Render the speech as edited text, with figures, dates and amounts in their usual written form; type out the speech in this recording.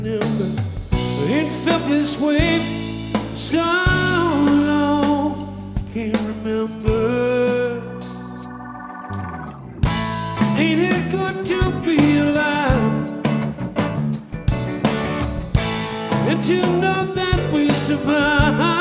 remember. Ain't felt this way so long. Can't remember. Ain't it good to be alive and to know that we survive?